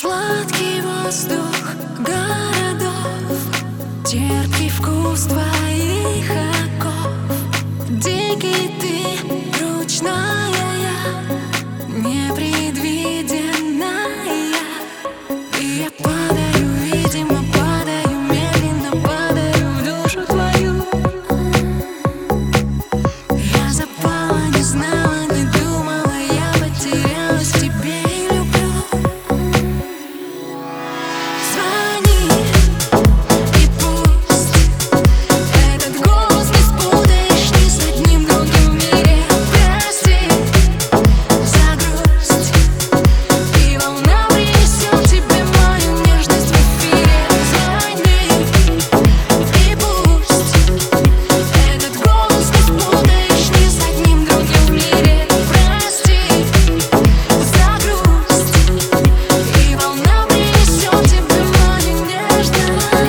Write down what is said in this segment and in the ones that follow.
Сладкий воздух городов, терпкий вкус твоих оков. Дикий ты, ручная я, непредвиденная. И я падаю, видимо, падаю, медленно падаю в душу твою. Я запала, не знала, не думала, я потерялась в тебе и люблю. Звони, и пусть этот голос не спутаешь ни с одним другим в мире. Прости за грусть, и волна принесет тебе мою нежность в эфире. Звони, и пусть этот голос не спутаешь ни с одним другим в мире. Прости за грусть, и волна принесет тебе мою нежность.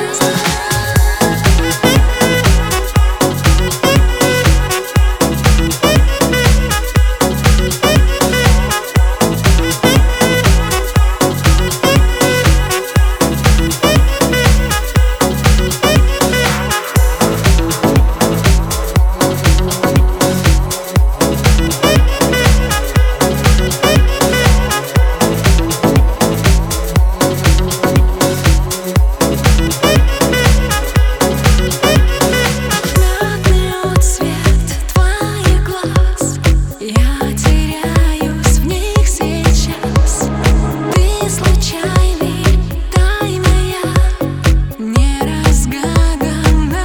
Мятный отцвет твоих глаз, я теряюсь в них сейчас. Ты случайный, тайная, неразгаданная.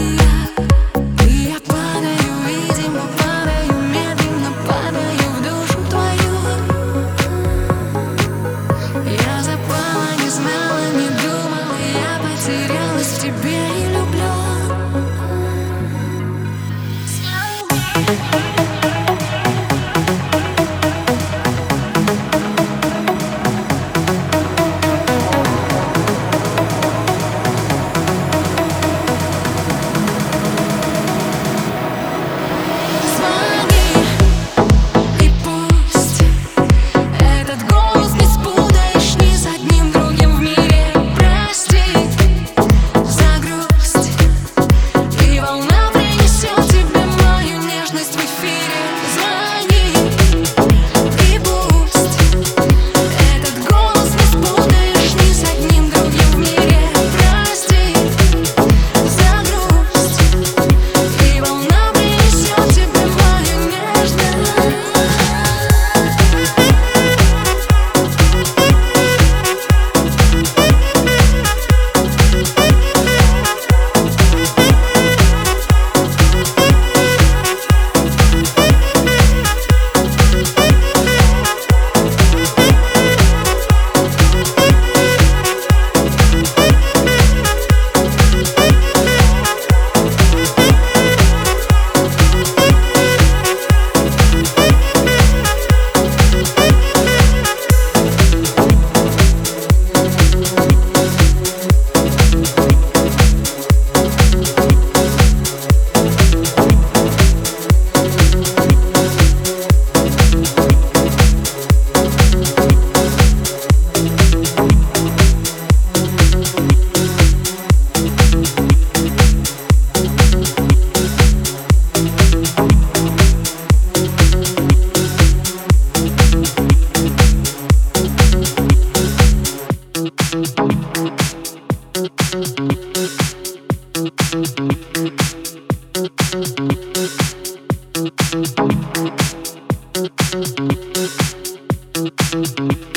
И я падаю, видимо, падаю, медленно падаю в душу твою. Я запала, не знала, не думала, я потерялась в тебе и люблю. Звони, и пусть этот голос не спутаешь ни с одним другим в мире. Прости за грусть, и волна принесет тебе мою нежность в эфире. Звони, и пусть этот голос не спутаешь ни с одним другим в мире. Прости за грусть, и волна принесет тебе мою нежность. Thank you.